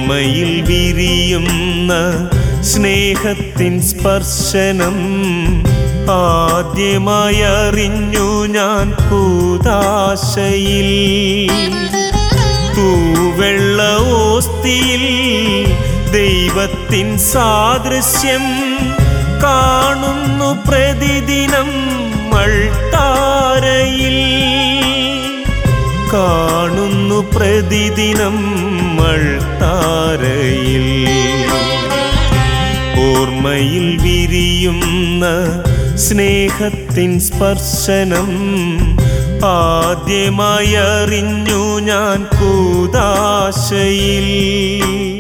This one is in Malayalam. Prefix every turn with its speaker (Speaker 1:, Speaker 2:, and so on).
Speaker 1: ഓർമ്മയിൽ വിരിയുന്ന സ്നേഹത്തിൻ സ്പർശനം ആദ്യമായി അറിഞ്ഞു ഞാൻ കൂദാശയിൽ. തൂവെള്ള ഓസ്തിയിൽ ദൈവത്തിൻ സാദൃശ്യം കാണുന്നു പ്രതിദിനം അൾത്താരയിൽ. കാണുന്നു പ്രതിദിനം അൾത്താരയിൽ. ഓർമ്മയിൽ വിരിയുന്ന സ്നേഹത്തിൻ സ്പർശനം ആദ്യമായി അറിഞ്ഞു ഞാൻ കൂദാശയിൽ.